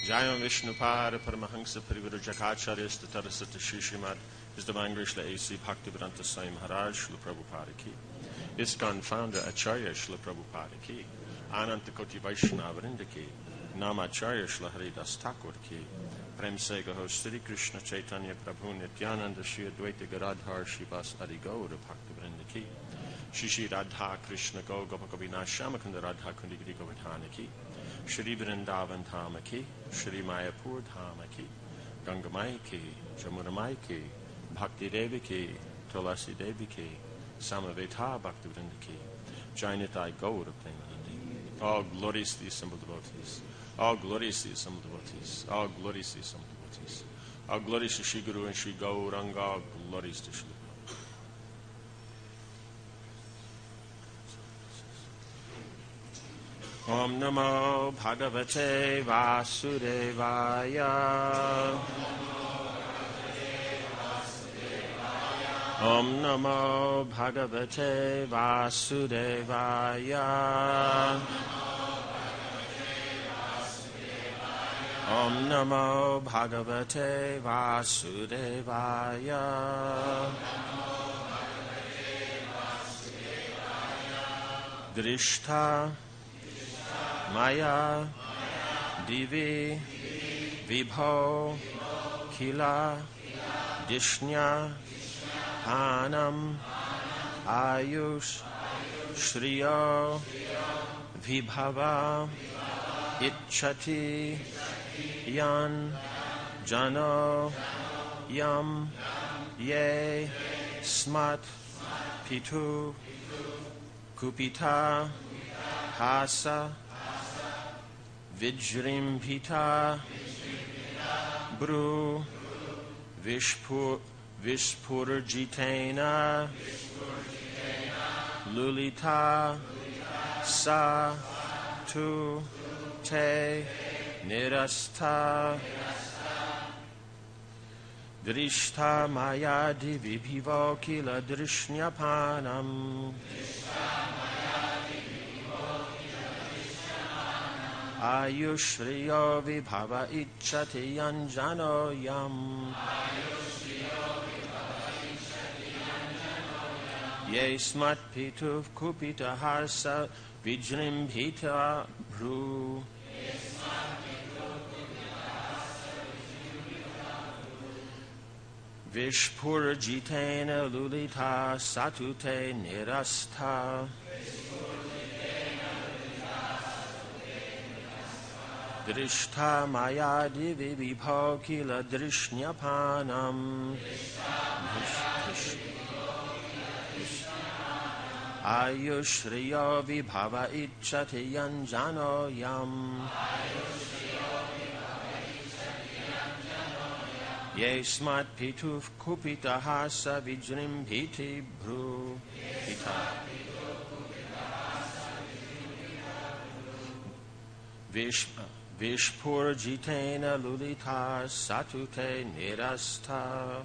Jayam Vishnupada Paramahansa Parivrajakacharyas Tatarasata Shishimad His Divine Grace La A.C. Bhaktivedanta Swami Maharaj Srila Prabhupada Ki ISKCON Founder Acharya Srila Prabhupada Ki Ananta Koti Vaishnavarinda Ki Namacharya Srila Haridas Thakur Ki Prem Se Gaho Sri Krishna Chaitanya Prabhu Nityananda Shri Advaita Gadadhar Shivas Adigaura Bhaktivedanta Ki Shri Radha Krishna Go Gopakavina Shamakanda Radha Kundigiri Govardhana Ki Shri Vrindavan Dhama Ki, Shri Mayapur Dhama Ki, Gangamai Ki, Jamunamai Ki, Bhakti Devi Ki, Tulasi Devi Ki, Samaveta Bhaktivinoda Ki, Jainitai Gaura Premanandi. All glories to the assembled devotees. All glories to the assembled devotees. All glories to the assembled devotees. All glories to Shri Guru and Shri Gauranga. All glories to Shri Om Namo Bhagavate Vasudevaya. Om Namo Bhagavate Vasudevaya. Om Namo Bhagavate Vasudevaya. Drishta Maya Divi Vibho Kila Dishnya Anam Ayush Shriyo Vibhava Ichchati Yan Jano Yam Ye Smat Pitu Kupita Hasa Vijrim Pita Bru Vishpurjitena Lulita Sa Tu Te Nirasta Drishta Maya Divi Bhivo Kila Drishnapanam Ayushriyo Vibhava Ichchati Yanjano Yam Ye Smat Pitu Kupita Harsa Vijrim Bhita Bru Vishpurjitena Lulita Satute Nirasta Drishta Maya Divi Vibho Kila Drishnapanam Ayushriyo Vibhava Ichchati Yanjano Yam Ye Smat Pituf Kupita Hasa Vijrim Bhiti Bru Pita Vishpurjitena Lulita Satute Nirasta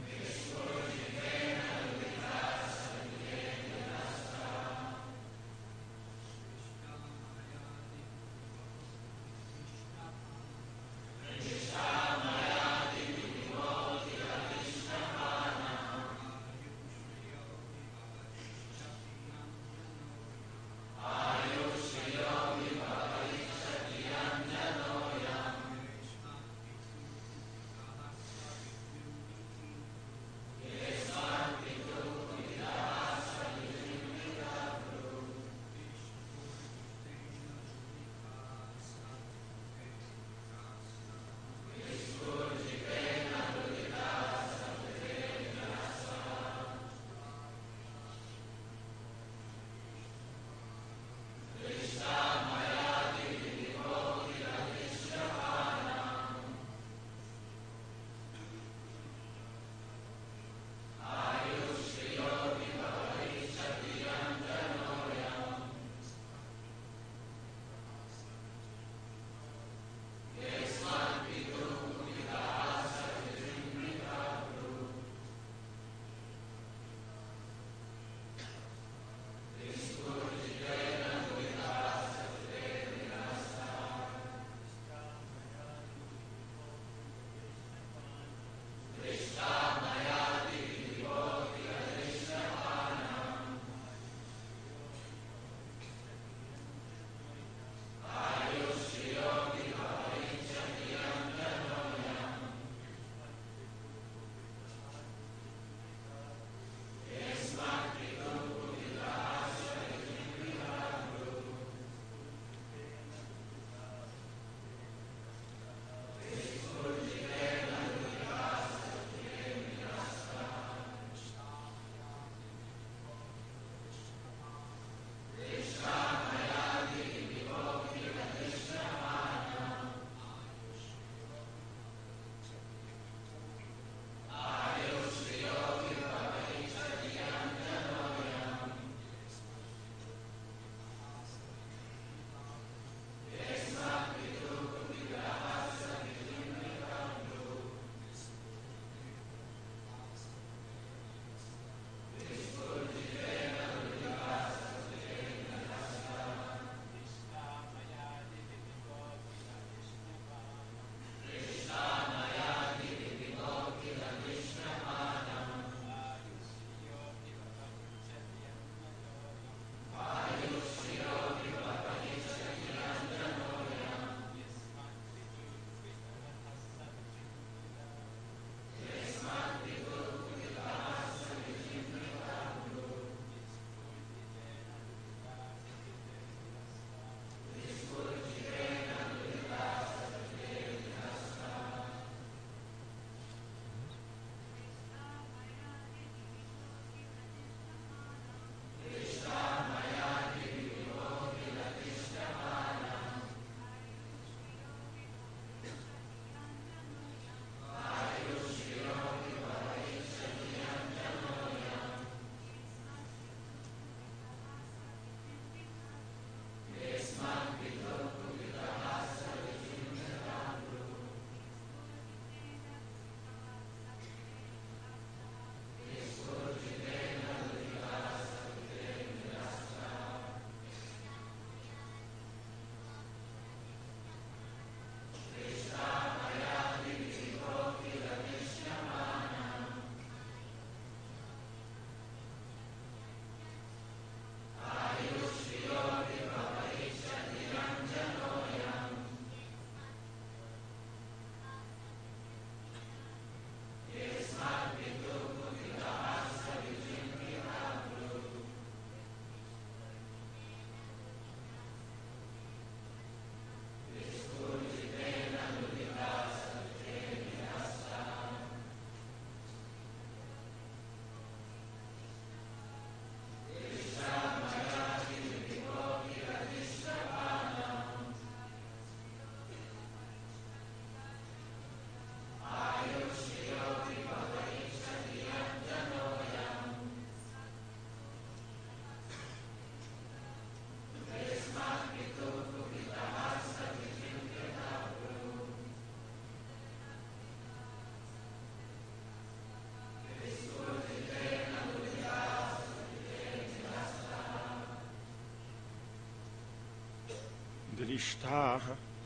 Drishta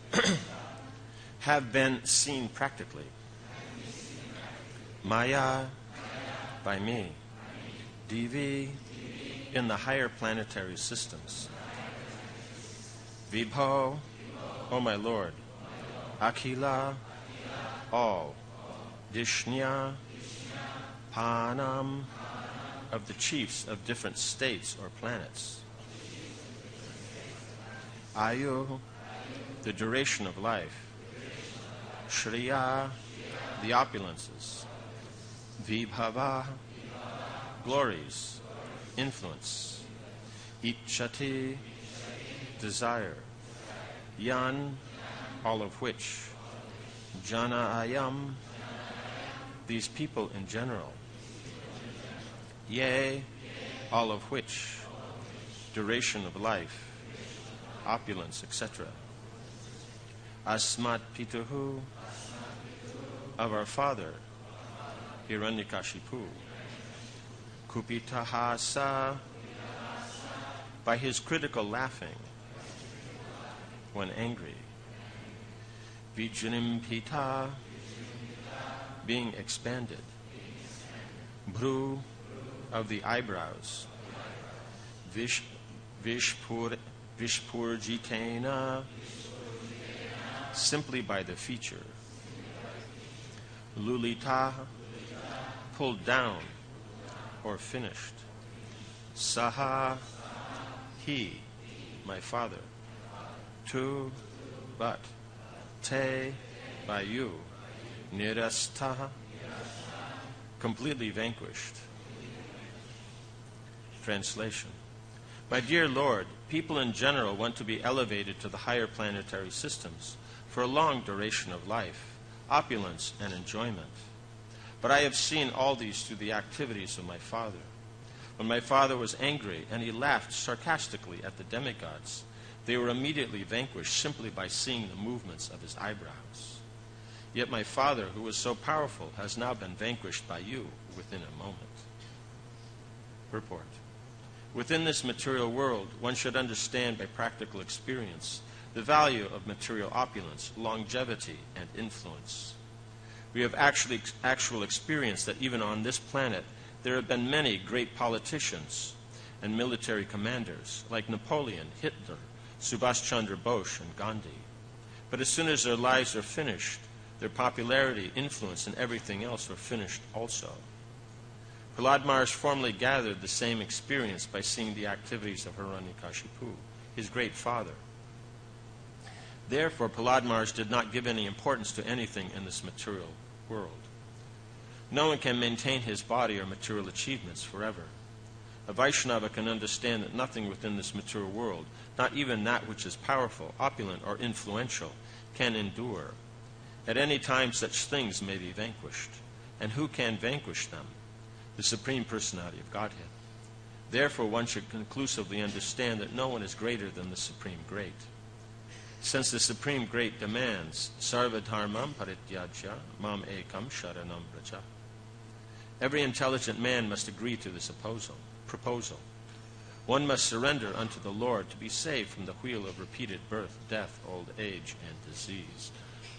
have been seen practically. Maya, by me. Divi, in the higher planetary systems. Vibho, O my Lord. Akhila, all. Dishnya, Panam, of the chiefs of different states or planets. Ayu, the duration of life. Shriya, the opulences. Vibhava, glories, influence. Ichati, desire. Yan, all of which. Jana ayam, these people in general. Yea, all of which. Duration of life, opulence, etc. Asmat pituhu, of our father, Hiranyakashipu. Kupitahasa, by his critical laughing when angry. Vijnimpita, being expanded. Bru, of the eyebrows. Vishpurjitena, simply by the feature. Lulita, pulled down or finished. Saha, he, my father. Tu, but. Te, by you. Nirasta, completely vanquished. Translation. My dear Lord, people in general want to be elevated to the higher planetary systems for a long duration of life, opulence and enjoyment. But I have seen all these through the activities of my father. When my father was angry and he laughed sarcastically at the demigods, they were immediately vanquished simply by seeing the movements of his eyebrows. Yet my father, who was so powerful, has now been vanquished by you within a moment. Purport. Within this material world, one should understand by practical experience the value of material opulence, longevity, and influence. We have actual experience that even on this planet, there have been many great politicians and military commanders like Napoleon, Hitler, Subhash Chandra Bose, and Gandhi. But as soon as their lives are finished, their popularity, influence, and everything else were finished also. Prahlad Maharaj formerly gathered the same experience by seeing the activities of Hiranyakashipu, his great father. Therefore, Prahlad Maharaj did not give any importance to anything in this material world. No one can maintain his body or material achievements forever. A Vaishnava can understand that nothing within this material world, not even that which is powerful, opulent, or influential, can endure. At any time such things may be vanquished. And who can vanquish them? The Supreme Personality of Godhead. Therefore, one should conclusively understand that no one is greater than the Supreme Great. Since the Supreme Great demands, Sarva dharmam parityajya mam ekam sharanam vraja. Every intelligent man must agree to this proposal. One must surrender unto the Lord to be saved from the wheel of repeated birth, death, old age, and disease.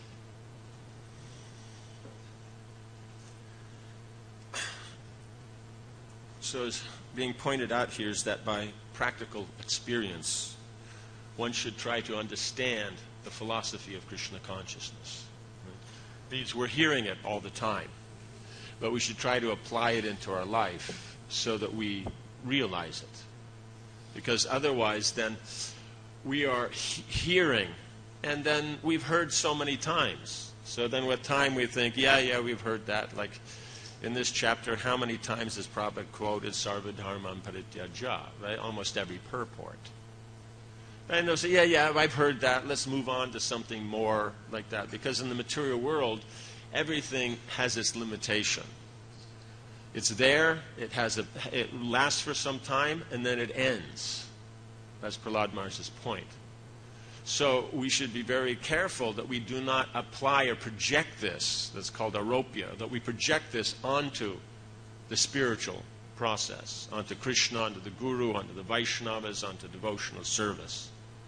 So as being pointed out here is that by practical experience, one should try to understand the philosophy of Krishna consciousness. Right? We're hearing it all the time, but we should try to apply it into our life so that we realize it. Because otherwise then we are hearing, and then we've heard so many times. So then with time we think, yeah, we've heard that. Like in this chapter, how many times is Prabhupada quoted Sarva dharmam parityajya, right? Almost every purport. And they'll say, yeah, I've heard that. Let's move on to something more like that. Because in the material world, everything has its limitation. It's there, it lasts for some time, and then it ends. That's Prahlad Maharaj's point. So we should be very careful that we do not apply or project this, that's called aropya, that we project this onto the spiritual process, onto Krishna, onto the Guru, onto the Vaishnavas, onto devotional service.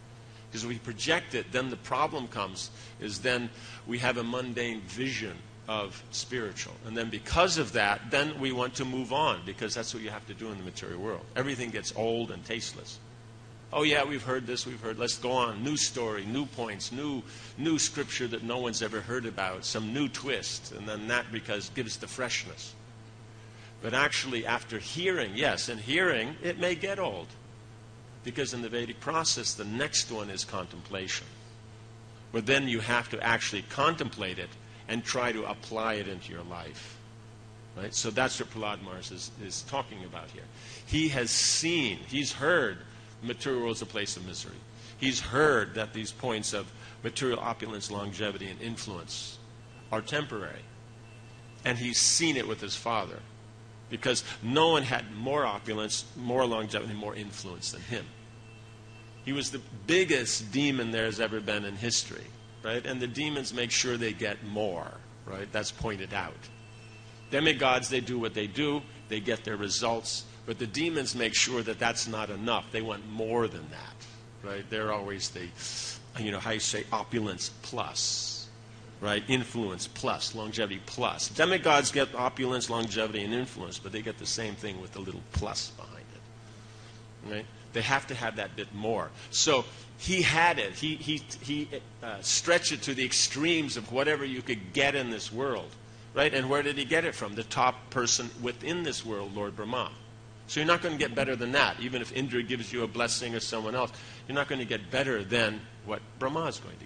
Because if we project it, then the problem comes, is then we have a mundane vision of spiritual. And then because of that, then we want to move on, because that's what you have to do in the material world. Everything gets old and tasteless. Oh yeah, we've heard this, let's go on. New story, new points, new scripture that no one's ever heard about, some new twist, and then that gives the freshness. But actually, after hearing, yes, in hearing, it may get old. Because in the Vedic process, the next one is contemplation. But then you have to actually contemplate it and try to apply it into your life. Right? So that's what Prahlad Maharaj is talking about here. He has seen, he's heard, the material world is a place of misery. He's heard that these points of material opulence, longevity, and influence are temporary. And he's seen it with his father. Because no one had more opulence, more longevity, more influence than him. He was the biggest demon there's ever been in history, right? And the demons make sure they get more, right? That's pointed out. Demigods, they do what they do, they get their results, but the demons make sure that that's not enough. They want more than that, right? They're always how you say, opulence plus. Right? Influence plus, longevity plus. Demigods get opulence, longevity, and influence, but they get the same thing with a little plus behind it. Right? They have to have that bit more. So he had it. He stretched it to the extremes of whatever you could get in this world. Right? And where did he get it from? The top person within this world, Lord Brahma. So you're not going to get better than that. Even if Indra gives you a blessing or someone else, you're not going to get better than what Brahma is going to give.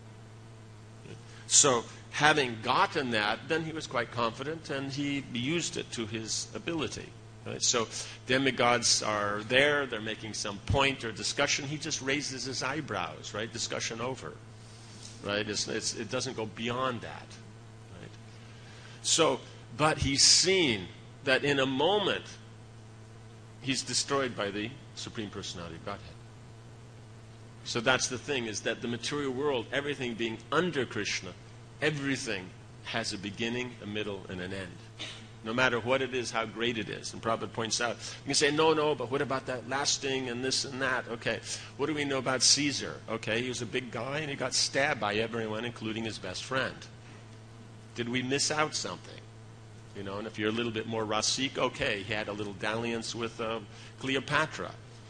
So, having gotten that, then he was quite confident, and he used it to his ability. Right? So, demigods are there, they're making some point or discussion. He just raises his eyebrows, right? Discussion over. Right? It doesn't go beyond that. Right? So, but he's seen that in a moment, he's destroyed by the Supreme Personality of Godhead. So that's the thing, is that the material world, everything being under Krishna, everything has a beginning, a middle, and an end. No matter what it is, how great it is. And Prabhupada points out, you can say, no, but what about that lasting and this and that? Okay, what do we know about Caesar? Okay, he was a big guy and he got stabbed by everyone, including his best friend. Did we miss out something? And if you're a little bit more Rasik, okay, he had a little dalliance with Cleopatra.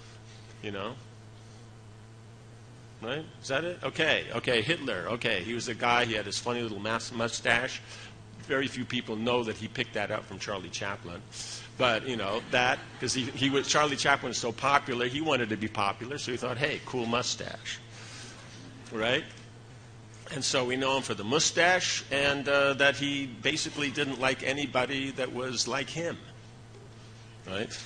Right? Is that it? Okay, Hitler. Okay, he was a guy, he had his funny little mustache. Very few people know that he picked that up from Charlie Chaplin. But, that, because Charlie Chaplin is so popular, he wanted to be popular, so he thought, hey, cool mustache. Right? And so we know him for the mustache, and that he basically didn't like anybody that was like him. Right?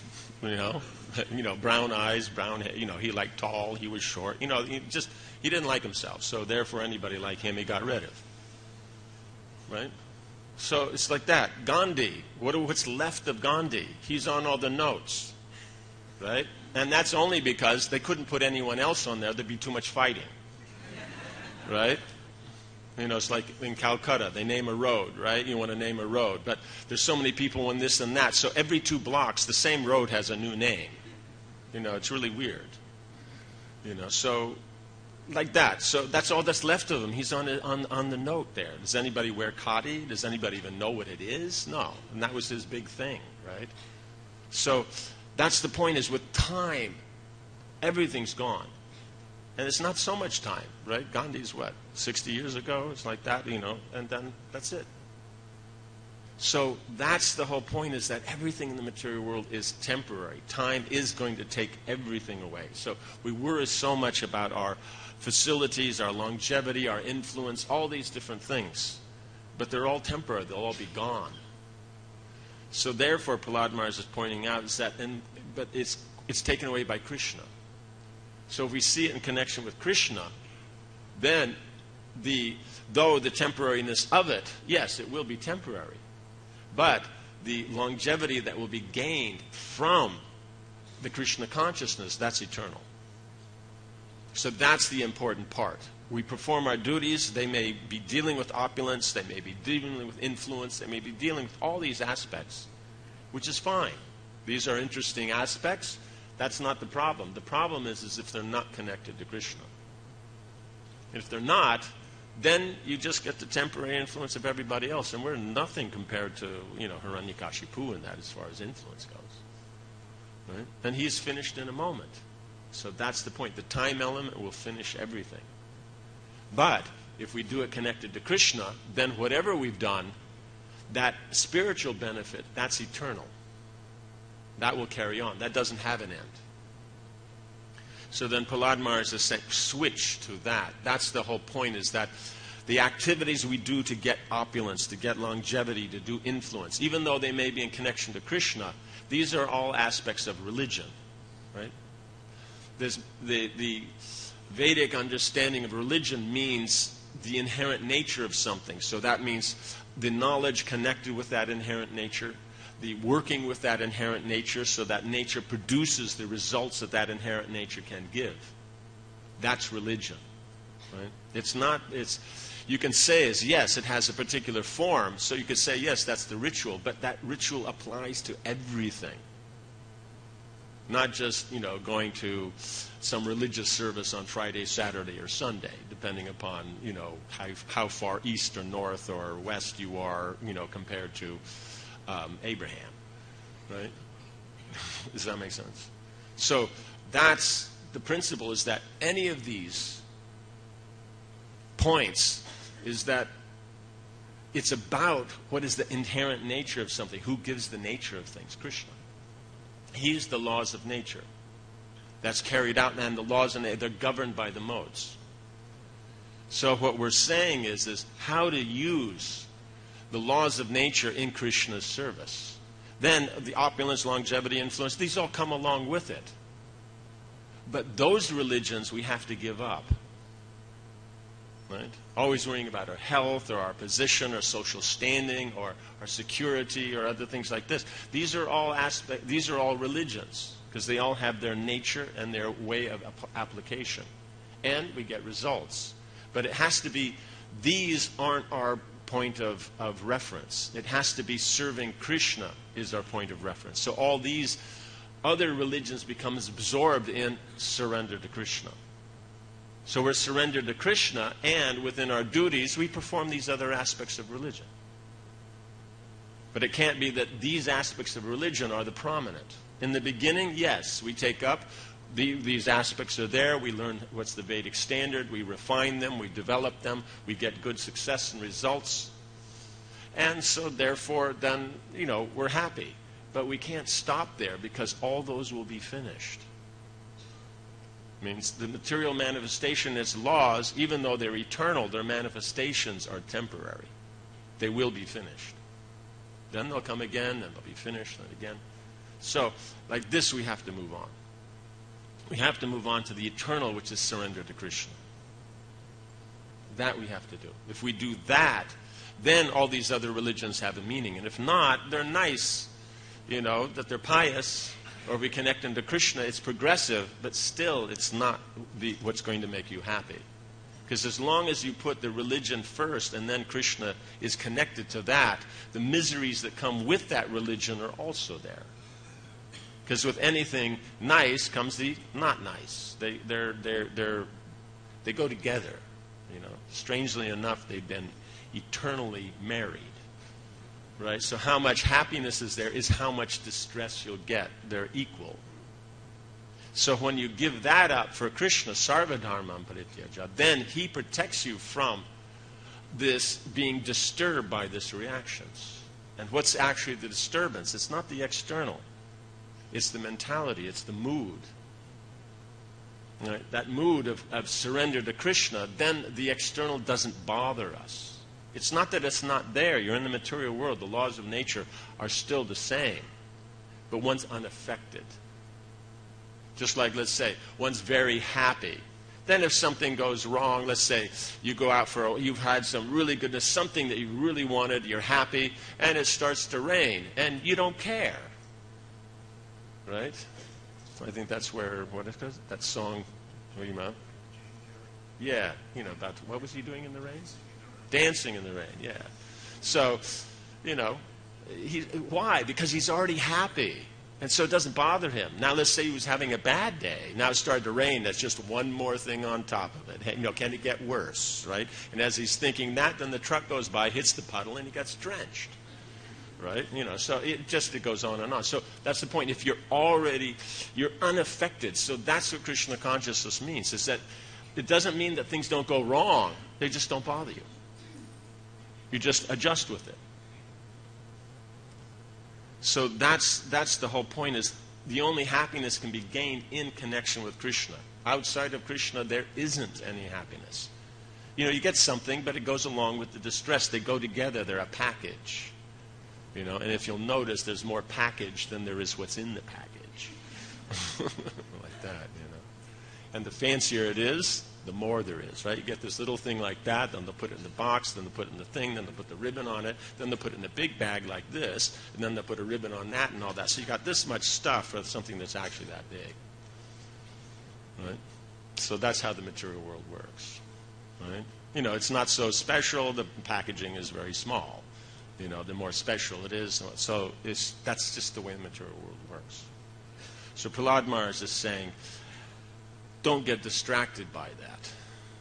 Brown eyes, brown hair. He liked tall, he was short. He didn't like himself. So therefore, anybody like him, he got rid of. Right? So it's like that. Gandhi, what's left of Gandhi? He's on all the notes. Right? And that's only because they couldn't put anyone else on there. There'd be too much fighting. Right? It's like in Calcutta, they name a road, right? You want to name a road. But there's so many people in this and that. So every 2 blocks, the same road has a new name. It's really weird. So like that. So that's all that's left of him. He's on the note there. Does anybody wear khadi? Does anybody even know what it is? No. And that was his big thing, right? So that's the point, is with time, everything's gone. And it's not so much time, right? Gandhi's 60 years ago? It's like that, and then that's it. So that's the whole point, is that everything in the material world is temporary. Time is going to take everything away. So we worry so much about our facilities, our longevity, our influence, all these different things. But they're all temporary. They'll all be gone. So therefore, Prahlad Maharaj is pointing out is that, but it's taken away by Krishna. So if we see it in connection with Krishna, then though the temporariness of it, yes, it will be temporary. But the longevity that will be gained from the Krishna consciousness, that's eternal. So that's the important part. We perform our duties. They may be dealing with opulence. They may be dealing with influence. They may be dealing with all these aspects, which is fine. These are interesting aspects. That's not the problem. The problem is if they're not connected to Krishna. If they're not, then you just get the temporary influence of everybody else, and we're nothing compared to, Hiranyakashipu in that as far as influence goes. Right? And he's finished in a moment. So that's the point. The time element will finish everything. But if we do it connected to Krishna, then whatever we've done, that spiritual benefit, that's eternal. That will carry on. That doesn't have an end. So then Prahlad Maharaj is saying, switch to that. That's the whole point, is that the activities we do to get opulence, to get longevity, to do influence, even though they may be in connection to Krishna, these are all aspects of religion. Right? The Vedic understanding of religion means the inherent nature of something. So that means the knowledge connected with that inherent nature, the working with that inherent nature so that nature produces the results that that inherent nature can give. That's religion. Right? You can say yes, it has a particular form, so you could say yes, that's the ritual, but that ritual applies to everything. Not just, going to some religious service on Friday, Saturday, or Sunday, depending upon, how far east or north or west you are, compared to Abraham. Right? Does that make sense? So that's the principle, is that any of these points is that it's about what is the inherent nature of something. Who gives the nature of things? Krishna. He's the laws of nature. That's carried out, and the laws, they're governed by the modes. So what we're saying is how to use the laws of nature in Krishna's service. Then the opulence, longevity, influence, these all come along with it. But those religions we have to give up. Right? Always worrying about our health or our position or social standing or our security or other things like this. These are all religions, because they all have their nature and their way of application. And we get results. But it has to be, these aren't our point of reference. It has to be serving Krishna is our point of reference. So all these other religions becomes absorbed in surrender to Krishna. So we're surrendered to Krishna, and within our duties, we perform these other aspects of religion. But it can't be that these aspects of religion are the prominent. In the beginning, yes, we take up, these aspects are there, we learn what's the Vedic standard, we refine them, we develop them, we get good success and results. And so therefore, then, we're happy. But we can't stop there, because all those will be finished. Means the material manifestation, its laws, even though they're eternal, their manifestations are temporary. They will be finished. Then they'll come again, and they'll be finished, and again. So, like this, we have to move on. We have to move on to the eternal, which is surrender to Krishna. That we have to do. If we do that, then all these other religions have a meaning. And if not, they're nice, that they're pious, or we connect them to Krishna, it's progressive, but still it's not what's going to make you happy. Because as long as you put the religion first and then Krishna is connected to that, the miseries that come with that religion are also there. Because with anything nice comes the not nice. They go together. Strangely enough, they've been eternally married. Right? So how much happiness is there is how much distress you'll get. They're equal. So when you give that up for Krishna, sarvadharmam parityaja, then he protects you from this being disturbed by this reactions. And what's actually the disturbance? It's not the external. It's the mentality. It's the mood. Right? That mood of surrender to Krishna, then the external doesn't bother us. It's not that it's not there. You're in the material world. The laws of nature are still the same. But one's unaffected. Just like, let's say, one's very happy. Then if something goes wrong, let's say you go out you've had some really goodness, something that you really wanted, you're happy, and it starts to rain, and you don't care. Right? So I think that's where, that song, what do you mean? Yeah, about, what was he doing in the rain? Dancing in the rain, yeah. So, why? Because he's already happy. And so it doesn't bother him. Now let's say he was having a bad day. Now it started to rain. That's just one more thing on top of it. You know, can it get worse, right? And as he's thinking that, then the truck goes by, hits the puddle, and he gets drenched. Right? You know, so it goes on and on. So that's the point. If you're unaffected. So that's what Krishna consciousness means, is that it doesn't mean that things don't go wrong. They just don't bother you. You just adjust with it. So that's the whole point, is the only happiness can be gained in connection with Krishna. Outside of Krishna, there isn't any happiness. You know, you get something, but it goes along with the distress. They go together. They're a package. You know, and if you'll notice, there's more package than there is what's in the package. Like that, you know. And the fancier it is, the more there is, right? You get this little thing like that, then they'll put it in the box, then they'll put it in the thing, then they'll put the ribbon on it, then they'll put it in a big bag like this, and then they'll put a ribbon on that and all that. So you got this much stuff for something that's actually that big. Right? So that's how the material world works. Right? You know, it's not so special, the packaging is very small. You know, the more special it is. So that's just the way the material world works. So Prahlad Maharaj is saying, don't get distracted by that.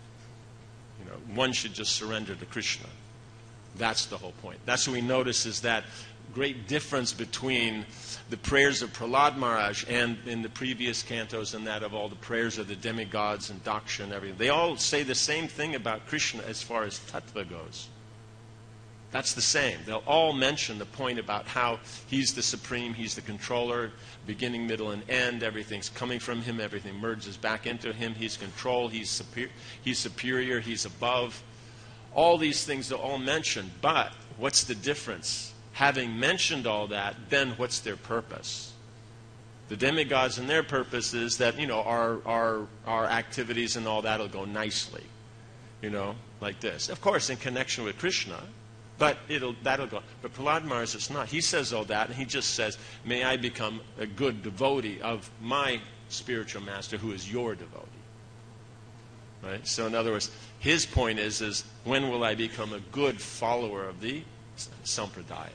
You know, one should just surrender to Krishna. That's the whole point. That's what we notice, is that great difference between the prayers of Prahlad Maharaj and in the previous cantos and that of all the prayers of the demigods and Daksha and everything. They all say the same thing about Krishna as far as tattva goes. That's the same. They'll all mention the point about how he's the supreme, he's the controller, beginning, middle, and end. Everything's coming from him, everything merges back into him. He's control, he's superior, he's above. All these things they'll all mention, but what's the difference? Having mentioned all that, then what's their purpose? The demigods and their purpose is that, you know, our activities and all that will go nicely. You know, like this. Of course, in connection with Krishna. But that'll go. But Prahlad Maharaj is not. He says all that, and he just says, may I become a good devotee of my spiritual master, who is your devotee. Right? So in other words, his point is when will I become a good follower of the Sampradaya?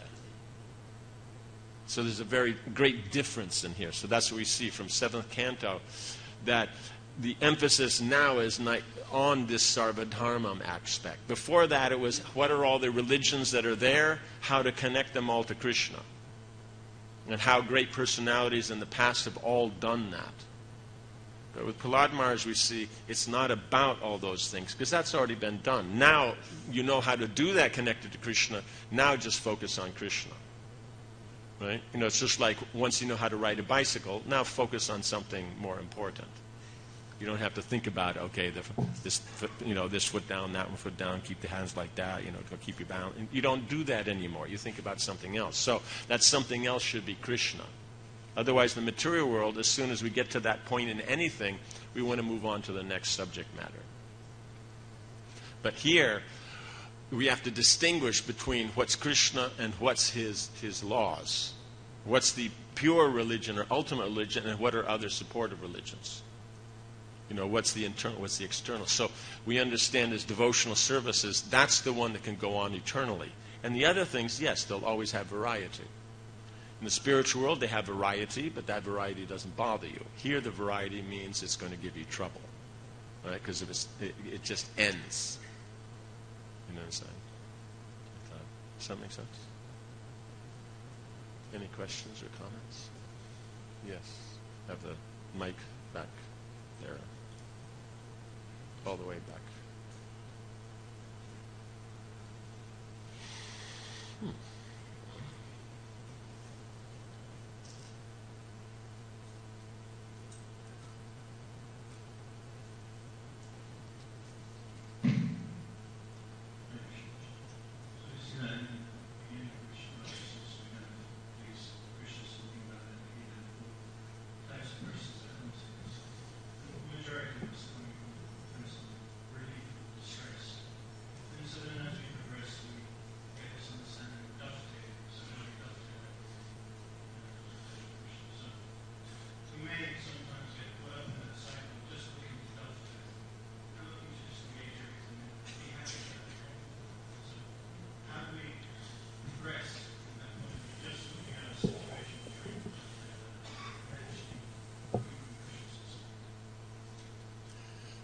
So there's a very great difference in here. So that's what we see from 7th canto, that the emphasis now is on this Sarvadharmam aspect. Before that, it was what are all the religions that are there, how to connect them all to Krishna. And how great personalities in the past have all done that. But with Prahlad Maharaj, we see it's not about all those things, because that's already been done. Now you know how to do that connected to Krishna. Now just focus on Krishna. Right? You know, it's just like once you know how to ride a bicycle, now focus on something more important. You don't have to think about, okay, this foot down, that one foot down, keep the hands like that, you know, to keep you bound. You don't do that anymore. You think about something else. So that something else should be Krishna. Otherwise, the material world, as soon as we get to that point in anything, we want to move on to the next subject matter. But here, we have to distinguish between what's Krishna and what's his laws. What's the pure religion or ultimate religion, and what are other supportive religions? You know, what's the internal, what's the external? So we understand as devotional services, that's the one that can go on eternally. And the other things, yes, they'll always have variety. In the spiritual world, they have variety, but that variety doesn't bother you. Here, the variety means it's going to give you trouble, right? Because it just ends. You know what I'm saying? Does that make sense? Any questions or comments? Yes. Have the mic back there. All the way back.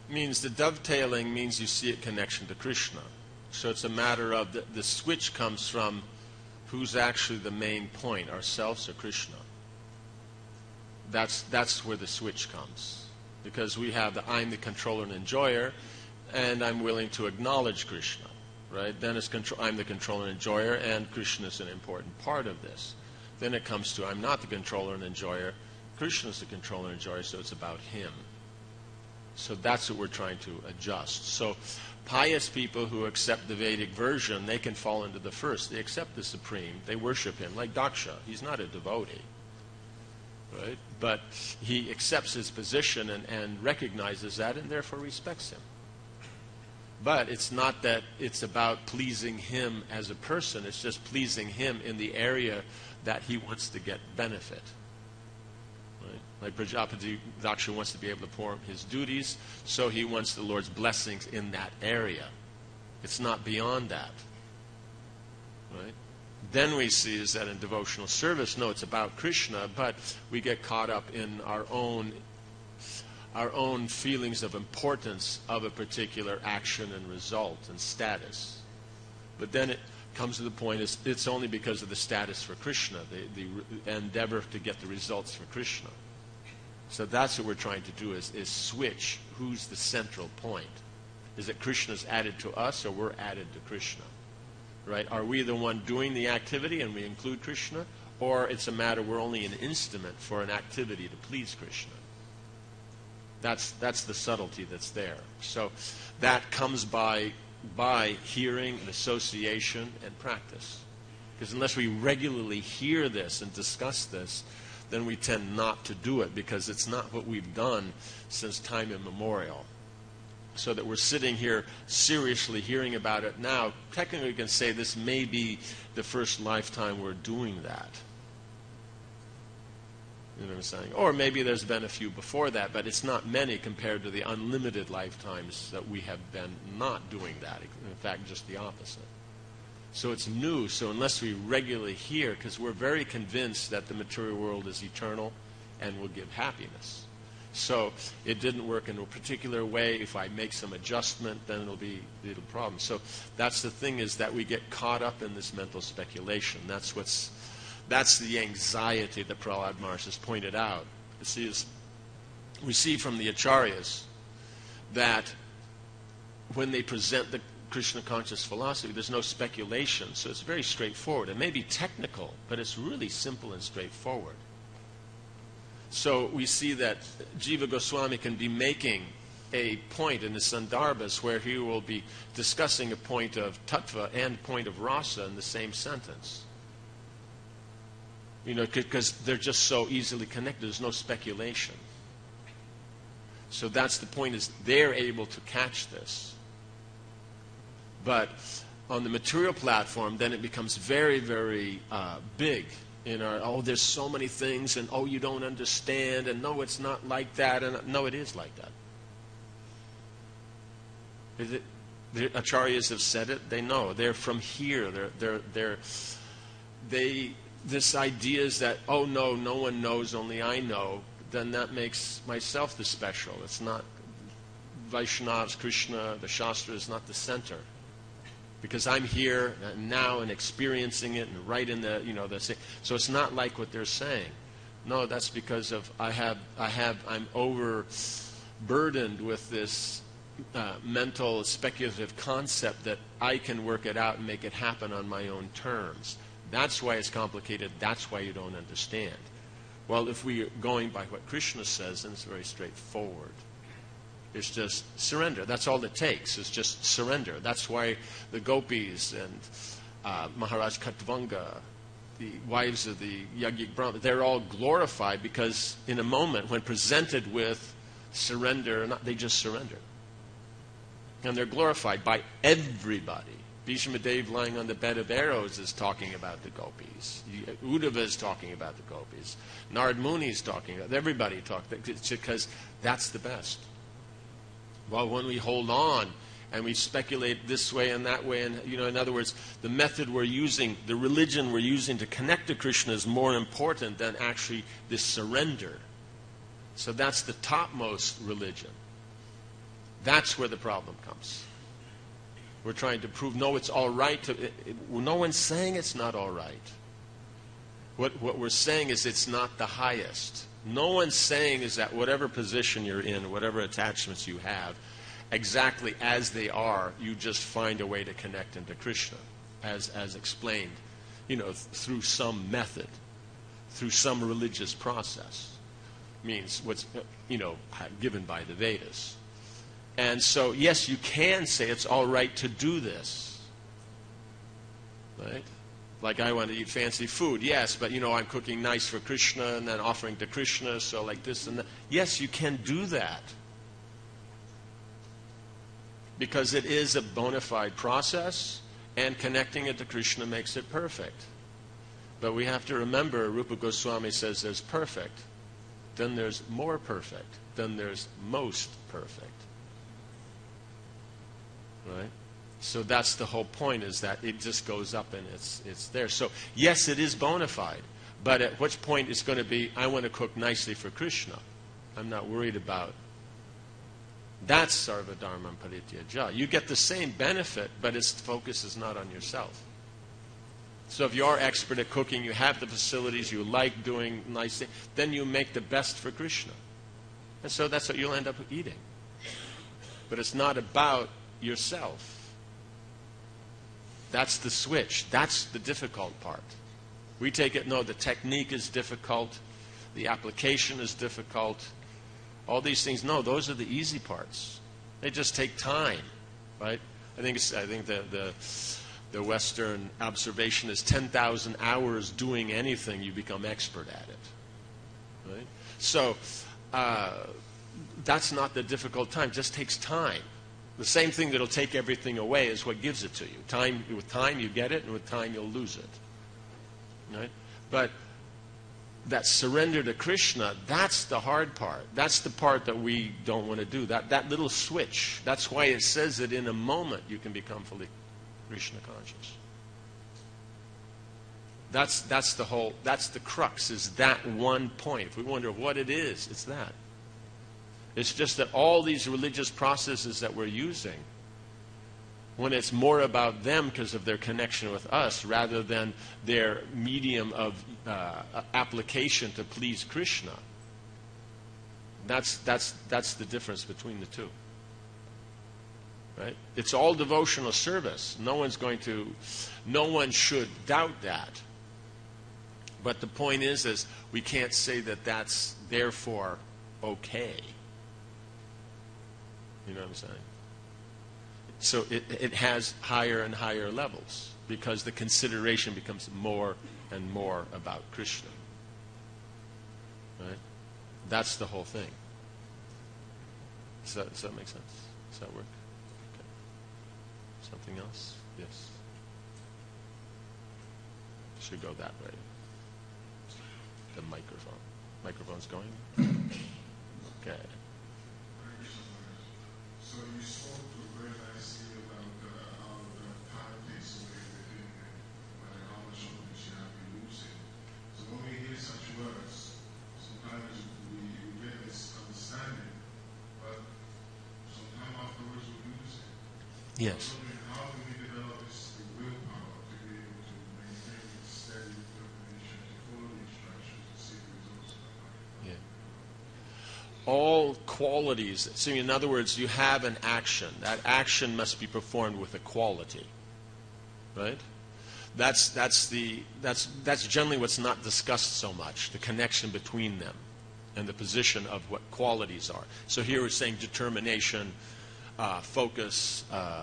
means the dovetailing means you see a connection to Krishna. So it's a matter of the switch comes from who's actually the main point, ourselves or Krishna. That's where the switch comes. Because we have I'm the controller and enjoyer, and I'm willing to acknowledge Krishna. Right? Then it's I'm the controller and enjoyer, and Krishna is an important part of this. Then it comes to I'm not the controller and enjoyer, Krishna is the controller and enjoyer, so it's about him. So that's what we're trying to adjust. So pious people who accept the Vedic version, they can fall into the first. They accept the Supreme. They worship him, like Daksha. He's not a devotee. Right? But he accepts his position and recognizes that and therefore respects him. But it's not that it's about pleasing him as a person. It's just pleasing him in the area that he wants to get benefit. Right? Like Prajapati Daksha wants to be able to perform his duties, so he wants the Lord's blessings in that area. It's not beyond that. Right? Then we see is that in devotional service, no, it's about Krishna, but we get caught up in our own feelings of importance of a particular action and result and status. But then it comes to the point it's only because of the status for Krishna, the endeavor to get the results for Krishna. So that's what we're trying to do is switch who's the central point. Is it Krishna's added to us or we're added to Krishna? Right? Are we the one doing the activity and we include Krishna? Or it's a matter we're only an instrument for an activity to please Krishna? That's the subtlety that's there. So that comes by hearing and association and practice. Because unless we regularly hear this and discuss this, then we tend not to do it because it's not what we've done since time immemorial. So that we're sitting here seriously hearing about it now, technically we can say this may be the first lifetime we're doing that. You know what I'm saying? Or maybe there's been a few before that, but it's not many compared to the unlimited lifetimes that we have been not doing that. In fact, just the opposite. So it's new. So unless we regularly hear, because we're very convinced that the material world is eternal and will give happiness. So it didn't work in a particular way. If I make some adjustment, then it'll be a little problem. So that's the thing, is that we get caught up in this mental speculation. That's the anxiety that Prahlad Maharaj has pointed out. We see from the Acharyas that when they present the Krishna conscious philosophy, there's no speculation, so it's very straightforward. It may be technical, but it's really simple and straightforward. So we see that Jiva Goswami can be making a point in the Sandarbhas where he will be discussing a point of tattva and point of rasa in the same sentence. You know, because they're just so easily connected. There's no speculation. So that's the point, is they're able to catch this. But on the material platform, then it becomes very, very big. In our, there's so many things, and you don't understand, and no, it's not like that, and no, it is like that. The Acharyas have said it. They know. They're from here. This idea is that, no one knows, only I know, then that makes myself the special. It's not Vaishnavas, Krishna, the Shastra is not the center. Because I'm here now and experiencing it and right in so it's not like what they're saying. No, that's because of I'm overburdened with this mental speculative concept that I can work it out and make it happen on my own terms. That's why it's complicated. That's why you don't understand. Well, if we're going by what Krishna says, then it's very straightforward. It's just surrender. That's all it takes. It's just surrender. That's why the gopis and Maharaj Katvanga, the wives of the Yajnik Brahma, they're all glorified because in a moment when presented with surrender, they just surrender. And they're glorified by everybody. Bhishma Dev lying on the bed of arrows is talking about the gopis. Uddhava is talking about the gopis. Narad Muni is talking about everybody. Because that's the best. Well, when we hold on and we speculate this way and that way, and in other words, the method we're using, the religion we're using to connect to Krishna is more important than actually this surrender. So that's the topmost religion. That's where the problem comes. We're trying to prove, no, it's all right. No one's saying it's not all right. What we're saying is it's not the highest. No one's saying is that whatever position you're in, whatever attachments you have, exactly as they are, you just find a way to connect into Krishna, as explained, through some method, through some religious process. Means what's, given by the Vedas. And so, yes, you can say it's all right to do this. Right? Like I want to eat fancy food, yes, but I'm cooking nice for Krishna and then offering to Krishna, so like this and that. Yes, you can do that. Because it is a bona fide process, and connecting it to Krishna makes it perfect. But we have to remember, Rupa Goswami says there's perfect, then there's more perfect, then there's most perfect. Right? So that's the whole point, is that it just goes up and it's there. So yes, it is bona fide, but at which point it's going to be, I want to cook nicely for Krishna. I'm not worried about. That's sarva dharmam parityaja. You get the same benefit, but its focus is not on yourself. So if you are expert at cooking, you have the facilities, you like doing nice things, then you make the best for Krishna. And so that's what you'll end up eating. But it's not about yourself. That's the switch. That's the difficult part. We take it, no, the technique is difficult, the application is difficult, all these things. No, those are the easy parts. They just take time, right? I think the Western observation is 10,000 hours doing anything, you become expert at it. Right? So that's not the difficult time. It just takes time. The same thing that'll take everything away is what gives it to you. With time you get it, and with time you'll lose it. Right? But that surrender to Krishna, that's the hard part. That's the part that we don't want to do. That little switch. That's why it says that in a moment you can become fully Krishna conscious. That's the crux, is that one point. If we wonder what it is, it's that. It's just that all these religious processes that we're using, when it's more about them because of their connection with us rather than their medium of application to please Krishna, that's the difference between the two. Right? It's all devotional service. No one should doubt that. But the point is we can't say that that's therefore okay. You know what I'm saying? So it has higher and higher levels because the consideration becomes more and more about Krishna. Right? That's the whole thing. Does that make sense? Does that work? Okay. Something else? Yes. Should go that way. The microphone. Microphone's going? Okay. So you spoke very nicely about how the time takes away everything and how much of it you have been losing. So when we hear such words, sometimes we get this understanding, but sometime afterwards we lose it. Yes. So how do we develop this willpower to be able to maintain steady determination to follow the instructions and see the results of our life? Yeah. All qualities. So in other words, you have an action. That action must be performed with a quality. Right? That's generally what's not discussed so much, the connection between them and the position of what qualities are. So here we're saying determination, focus,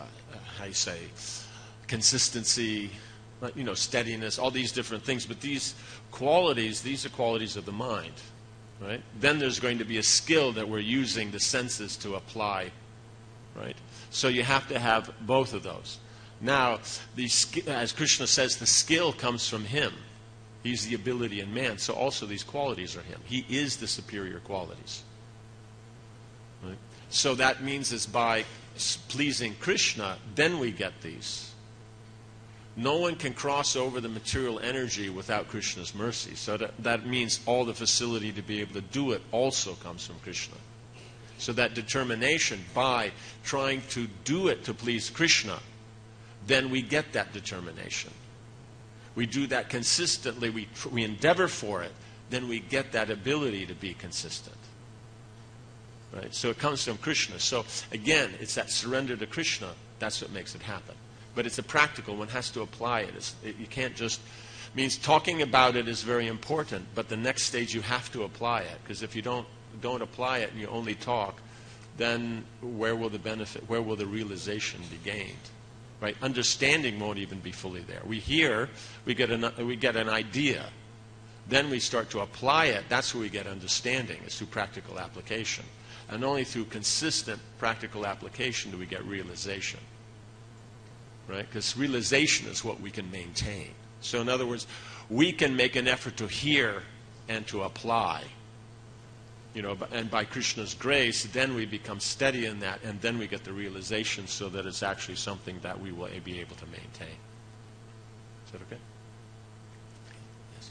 consistency, steadiness, all these different things. But these are qualities of the mind. Right? Then there's going to be a skill that we're using the senses to apply. Right? So you have to have both of those. Now, as Krishna says, the skill comes from Him. He's the ability in man. So also these qualities are Him. He is the superior qualities. Right? So that means it's by pleasing Krishna, then we get these. No one can cross over the material energy without Krishna's mercy. So that means all the facility to be able to do it also comes from Krishna. So that determination, by trying to do it to please Krishna, then we get that determination. We do that consistently, we endeavor for it, then we get that ability to be consistent. Right? So it comes from Krishna. So again, it's that surrender to Krishna, that's what makes it happen. But it's a practical, one has to apply it. You can't just, means talking about it is very important, but the next stage you have to apply it. Because if you don't apply it and you only talk, then where will the benefit, where will the realization be gained? Right? Understanding won't even be fully there. We hear, we get an idea. Then we start to apply it. That's where we get understanding, is through practical application. And only through consistent practical application do we get realization. Right? Because realization is what we can maintain. So in other words, we can make an effort to hear and to apply. And by Krishna's grace, then we become steady in that, and then we get the realization so that it's actually something that we will be able to maintain. Is that okay? Yes.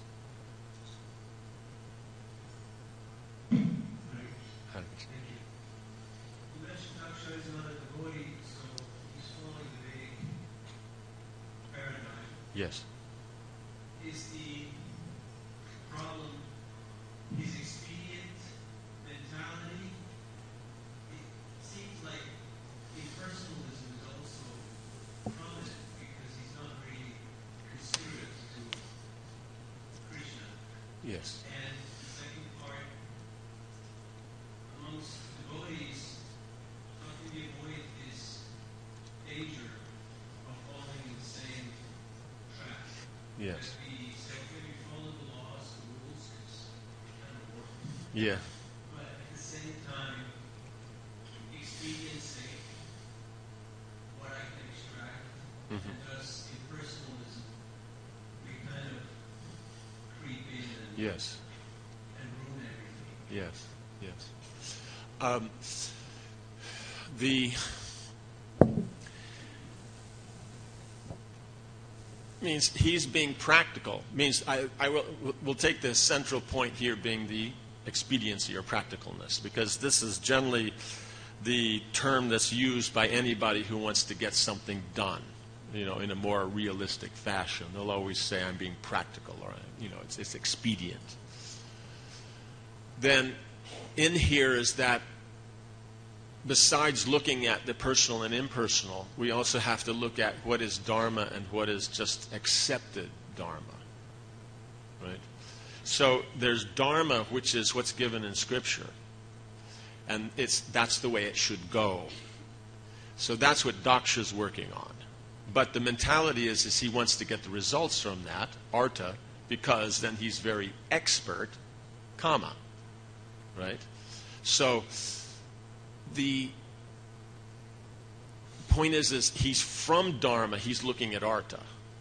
Thank you. You mentioned Daksha is not a devotee, so he's following the Vedic paradigm. Yes. Is the problem his expedient mentality? It seems like impersonalism is also prominent because he's not really considerate to Krishna. Yes. And the second part, amongst devotees, how can we avoid this danger of falling in the same trap? Yes. That we say, okay, we follow the laws, the rules, because it kind of work. Yeah. But at the same time, expediency, what I can extract, and thus impersonalism, we kind of creep in Yes. and ruin everything. Yes. Yes. The means he's being practical. Means we'll take the central point here being the expediency or practicalness, because this is generally the term that's used by anybody who wants to get something done, in a more realistic fashion. They'll always say, I'm being practical, or, it's expedient. Then in here is that besides looking at the personal and impersonal, we also have to look at what is dharma and what is just accepted dharma. Right? So there's dharma, which is what's given in Scripture. And that's the way it should go. So that's what Daksha's working on. But the mentality is he wants to get the results from that, artha, because then he's very expert, kama. Right? So the point is he's from dharma, he's looking at artha.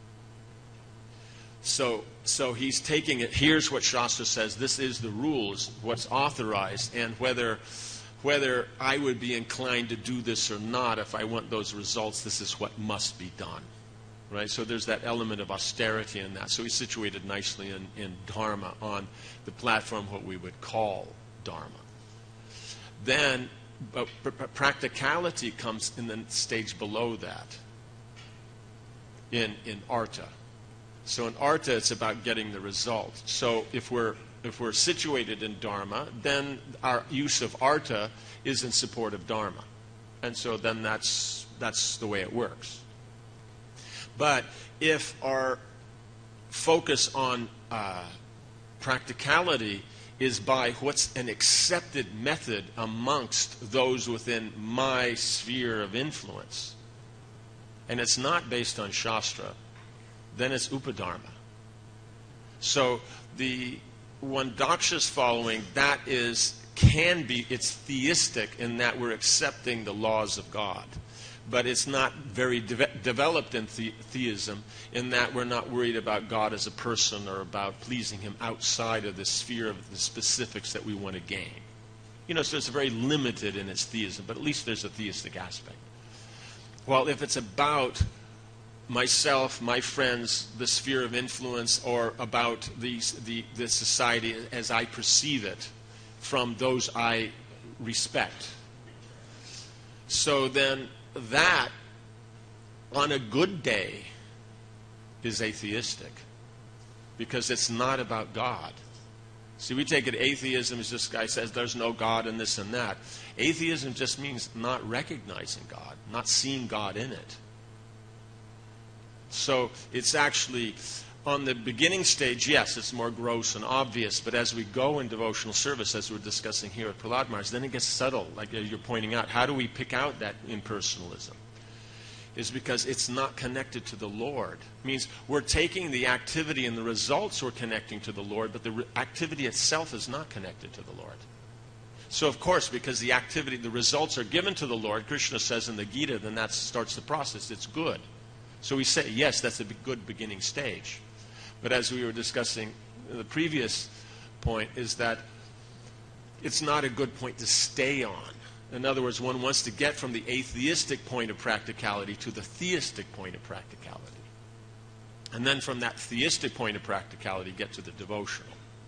So he's taking it, here's what Shastra says, this is the rules, what's authorized, and whether I would be inclined to do this or not, if I want those results, this is what must be done. Right? So there's that element of austerity in that. So he's situated nicely in dharma, on the platform what we would call dharma. Then practicality comes in the stage below that, in artha. So in artha, it's about getting the result. So if we're situated in dharma, then our use of artha is in support of dharma, and so then that's the way it works. But if our focus on practicality is by what's an accepted method amongst those within my sphere of influence, and it's not based on Shastra, then it's upadharma. So the one Daksha's following, that it's theistic in that we're accepting the laws of God. But it's not very developed in theism, in that we're not worried about God as a person or about pleasing Him outside of the sphere of the specifics that we want to gain. So it's very limited in its theism, but at least there's a theistic aspect. Well, if it's about myself, my friends, the sphere of influence, or about the society as I perceive it from those I respect. So then that, on a good day, is atheistic, because it's not about God. See, we take it atheism as this guy says there's no God and this and that. Atheism just means not recognizing God, not seeing God in it. So it's actually, on the beginning stage, yes, it's more gross and obvious, but as we go in devotional service, as we're discussing here at Prahlad Maharaj, then it gets subtle, like you're pointing out. How do we pick out that impersonalism? Is because it's not connected to the Lord. It means we're taking the activity and the results we're connecting to the Lord, but the activity itself is not connected to the Lord. So of course, because the activity, the results are given to the Lord, Krishna says in the Gita, then that starts the process. It's good. So we say, yes, that's a good beginning stage. But as we were discussing in the previous point, is that it's not a good point to stay on. In other words, one wants to get from the atheistic point of practicality to the theistic point of practicality. And then from that theistic point of practicality, get to the devotional.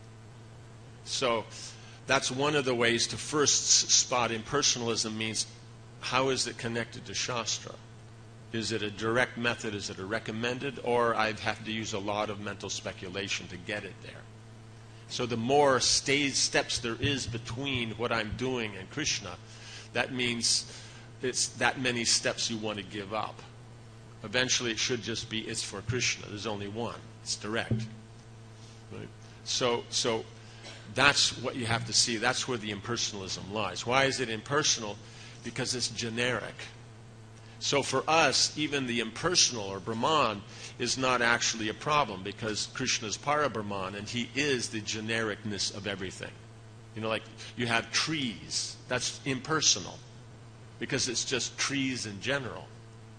So that's one of the ways to first spot impersonalism, means how is it connected to Shastra? Is it a direct method? Is it a recommended? Or I'd have to use a lot of mental speculation to get it there. So the more steps there is between what I'm doing and Krishna, that means it's that many steps you want to give up. Eventually it should just be, it's for Krishna. There's only one. It's direct. Right? So that's what you have to see. That's where the impersonalism lies. Why is it impersonal? Because it's generic. So for us, even the impersonal, or Brahman, is not actually a problem, because Krishna is Para-Brahman, and he is the genericness of everything. You know, like you have trees. That's impersonal, because it's just trees in general.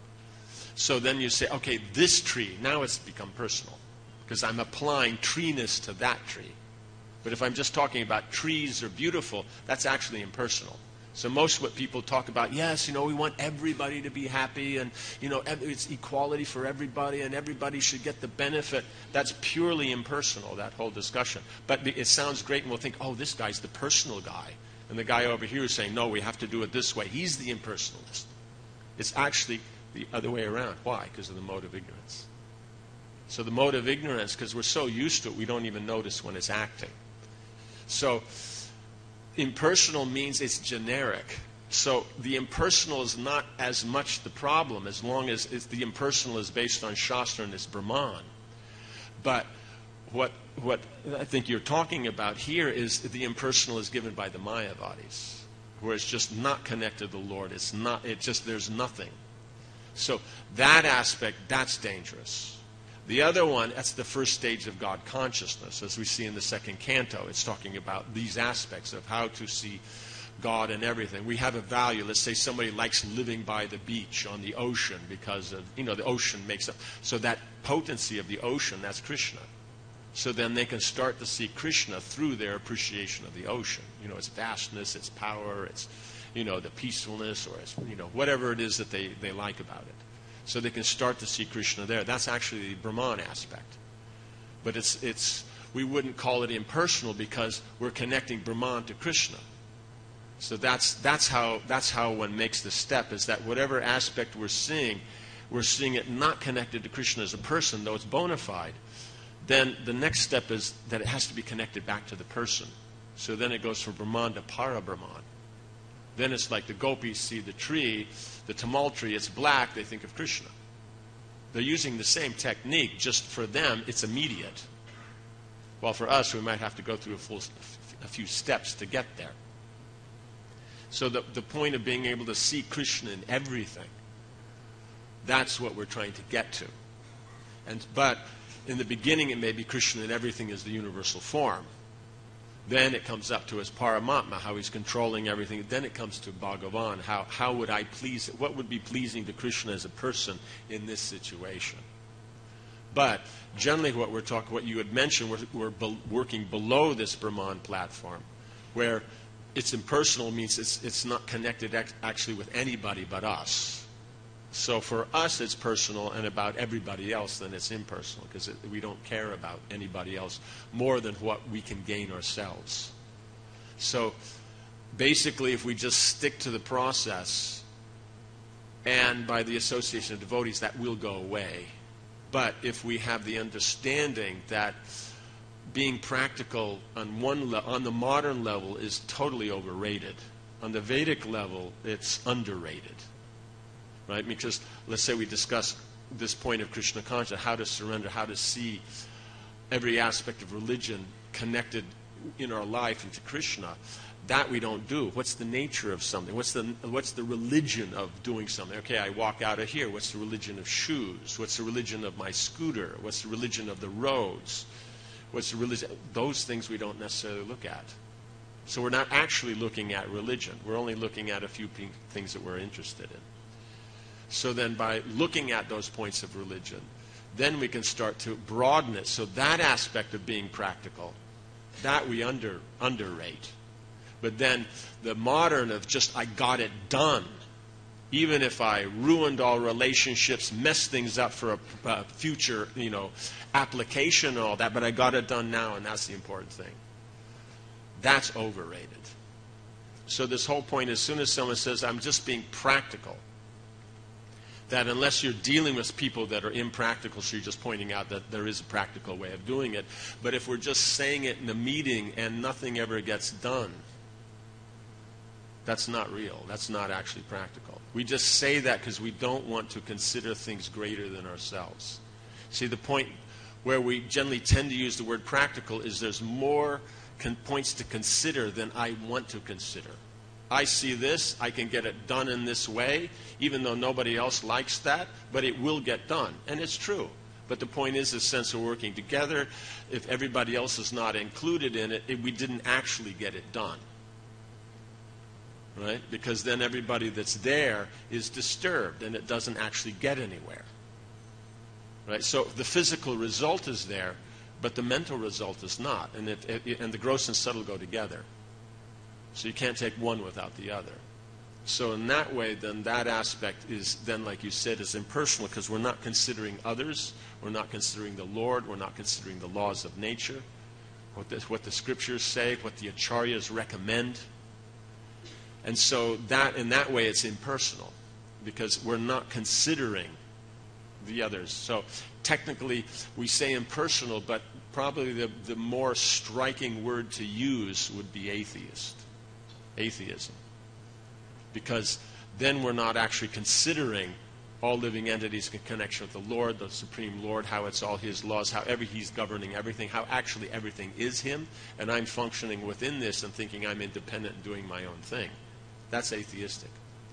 So then you say, okay, this tree, now it's become personal, because I'm applying treeness to that tree. But if I'm just talking about trees are beautiful, that's actually impersonal. So most what people talk about, yes, we want everybody to be happy, and, it's equality for everybody, and everybody should get the benefit. That's purely impersonal, that whole discussion. But it sounds great, and we'll think, oh, this guy's the personal guy. And the guy over here is saying, no, we have to do it this way. He's the impersonalist. It's actually the other way around. Why? Because of the mode of ignorance. So the mode of ignorance, because we're so used to it, we don't even notice when it's acting. So impersonal means it's generic. So the impersonal is not as much the problem, as long as the impersonal is based on Shastra and it's Brahman. But what I think you're talking about here is the impersonal is given by the Mayavadis, where it's just not connected to the Lord. There's nothing. So that aspect, that's dangerous. The other one, that's the first stage of God consciousness. As we see in the second canto, it's talking about these aspects of how to see God in everything. We have a value. Let's say somebody likes living by the beach on the ocean because of, the ocean makes up. So that potency of the ocean, that's Krishna. So then they can start to see Krishna through their appreciation of the ocean. Its vastness, its power, its, the peacefulness, or its, whatever it is that they like about it. So they can start to see Krishna there. That's actually the Brahman aspect. But we wouldn't call it impersonal, because we're connecting Brahman to Krishna. So that's how one makes the step, is that whatever aspect we're seeing it not connected to Krishna as a person, though it's bona fide. Then the next step is that it has to be connected back to the person. So then it goes from Brahman to Para-Brahman. Then it's like the gopis see the tree, the tamal tree, it's black, they think of Krishna. They're using the same technique, just for them it's immediate. While for us, we might have to go through a few steps to get there. So the point of being able to see Krishna in everything, that's what we're trying to get to. But in the beginning, it may be Krishna in everything is the universal form. Then it comes up to his Paramatma, how he's controlling everything. Then it comes to Bhagavan, how would I please, what would be pleasing to Krishna as a person in this situation. But generally what you had mentioned, we're working below this Brahman platform, where it's impersonal, means it's not connected actually with anybody but us. So for us it's personal, and about everybody else then it's impersonal, because we don't care about anybody else more than what we can gain ourselves. So basically, if we just stick to the process, and by the association of devotees, that will go away. But if we have the understanding that being practical on the modern level is totally overrated, on the Vedic level, it's underrated. Right? Because let's say we discuss this point of Krishna consciousness, how to surrender, how to see every aspect of religion connected in our life into Krishna. That we don't do. What's the nature of something? What's the religion of doing something? Okay, I walk out of here. What's the religion of shoes? What's the religion of my scooter? What's the religion of the roads? What's the religion? Those things we don't necessarily look at. So we're not actually looking at religion. We're only looking at a few things that we're interested in. So then by looking at those points of religion, then we can start to broaden it. So that aspect of being practical, that we underrate. But then the modern of just, I got it done. Even if I ruined all relationships, messed things up for a future, application and all that, but I got it done now, and that's the important thing. That's overrated. So this whole point, as soon as someone says, I'm just being practical, that unless you're dealing with people that are impractical, so you're just pointing out that there is a practical way of doing it. But if we're just saying it in a meeting and nothing ever gets done, that's not real. That's not actually practical. We just say that because we don't want to consider things greater than ourselves. See, the point where we generally tend to use the word practical is there's more points to consider than I want to consider. I see this, I can get it done in this way, even though nobody else likes that, but it will get done. And it's true. But the point is, the sense of working together, if everybody else is not included in it, we didn't actually get it done. Right? Because then everybody that's there is disturbed and it doesn't actually get anywhere. Right? So the physical result is there, but the mental result is not. And the gross and subtle go together. So you can't take one without the other. So in that way, then that aspect is then, like you said, is impersonal because we're not considering others, we're not considering the Lord, we're not considering the laws of nature, what the scriptures say, what the acharyas recommend. And so that in that way it's impersonal because we're not considering the others. So technically we say impersonal, but probably the more striking word to use would be atheism. Because then we're not actually considering all living entities in connection with the Lord, the Supreme Lord, how it's all His laws, how He's governing everything, how actually everything is Him, and I'm functioning within this and thinking I'm independent and doing my own thing. That's atheistic.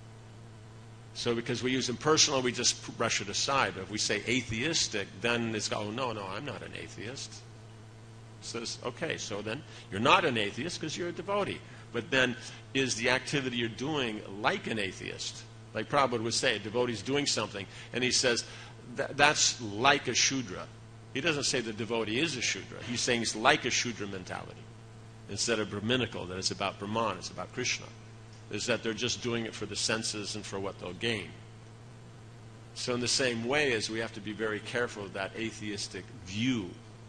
So because we use impersonal, we just brush it aside. But if we say atheistic, then it's, oh, no, I'm not an atheist. Says, okay, so then you're not an atheist because you're a devotee. But then is the activity you're doing like an atheist? Like Prabhupada would say, a devotee's doing something, and he says, that's like a Shudra. He doesn't say the devotee is a Shudra. He's saying it's like a Shudra mentality. Instead of Brahminical, that it's about Brahman, it's about Krishna. Is that they're just doing it for the senses and for what they'll gain. So in the same way as we have to be very careful of that atheistic view,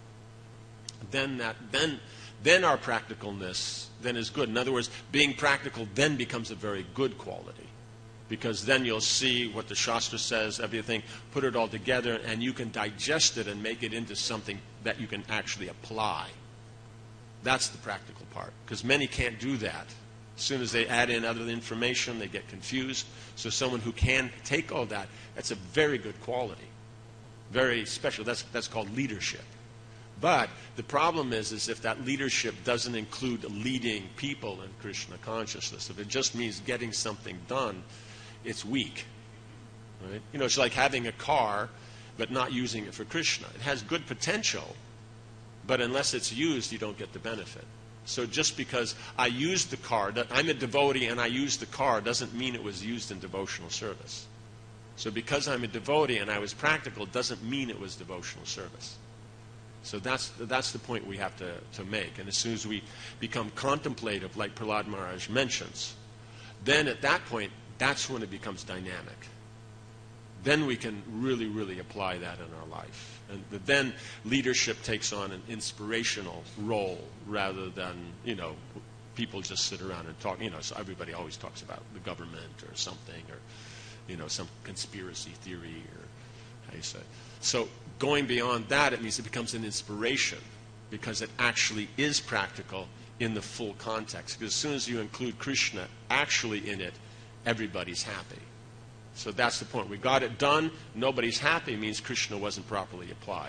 then our practicalness then is good. In other words, being practical then becomes a very good quality. Because then you'll see what the Shastra says, everything, put it all together, and you can digest it and make it into something that you can actually apply. That's the practical part. Because many can't do that. As soon as they add in other information, they get confused. So someone who can take all that, that's a very good quality. Very special. That's called leadership. But the problem is if that leadership doesn't include leading people in Krishna consciousness, if it just means getting something done, it's weak. Right? It's like having a car, but not using it for Krishna. It has good potential, but unless it's used, you don't get the benefit. So just because I used the car, I'm a devotee and I used the car, doesn't mean it was used in devotional service. So because I'm a devotee and I was practical, doesn't mean it was devotional service. So that's the point we have to make. And as soon as we become contemplative, like Prahlad Maharaj mentions, then at that point, that's when it becomes dynamic. Then we can really, really apply that in our life. And then leadership takes on an inspirational role rather than, people just sit around and talk. So everybody always talks about the government or something, or some conspiracy theory, or how you say. So going beyond that, it means it becomes an inspiration because it actually is practical in the full context. Because as soon as you include Krishna actually in it, everybody's happy. So that's the point. We got it done. Nobody's happy means Krishna wasn't properly applied.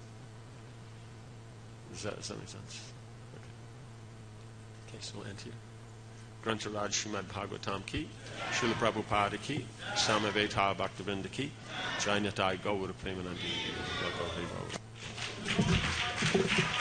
Does that make sense? Okay, so we'll end here. Grantharaj Srimad Bhagavatam ki, Srila Prabhupada ki, Samaveta Bhaktivinoda ki, Jainatai Gaura Premanandi.